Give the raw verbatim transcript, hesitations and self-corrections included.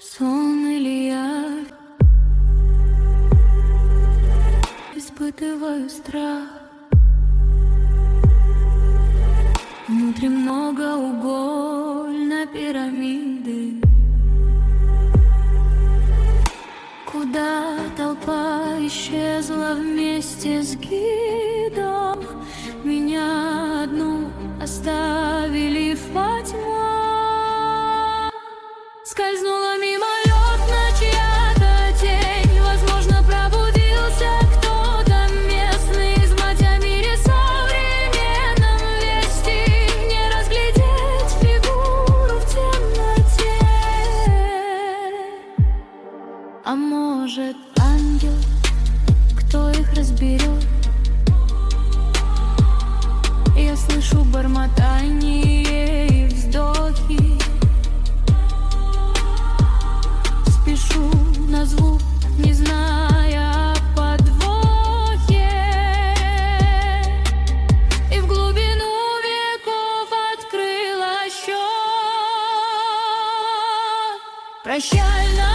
Сон или я испытываю страх. Внутри многоугольной пирамиды, куда толпа исчезла вместе с гидом. Меня одну оставили во тьме. Скользнула мимолетно чья-то тень. Возможно, пробудился кто-то местный. С матьями современном вести не разглядеть фигуру в темноте. А может, ангел, кто их разберет? Я слышу бормотание и вздохи. Спешу на звук, не зная о подвохе. И в глубину веков открыла счет. Прощально.